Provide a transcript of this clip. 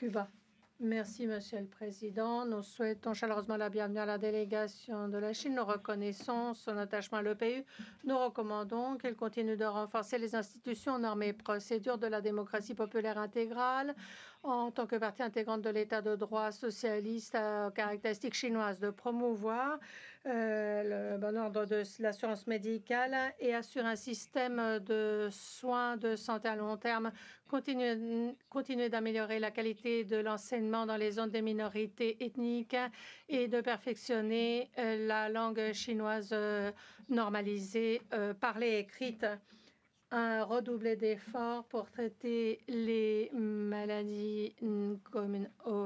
Cuba. Merci, Monsieur le Président. Nous souhaitons chaleureusement la bienvenue à la délégation de la Chine. Nous reconnaissons son attachement à l'EPU. Nous recommandons qu'elle continue de renforcer les institutions, normes et procédures de la démocratie populaire intégrale en tant que partie intégrante de l'État de droit socialiste aux caractéristiques chinoises, de promouvoir le bon ordre de l'assurance médicale et assurer un système de soins de santé à long terme, continuer d'améliorer la qualité de l'enseignement dans les zones des minorités ethniques et de perfectionner la langue chinoise normalisée, parlée et écrite. Redoubler d'efforts pour traiter les maladies communes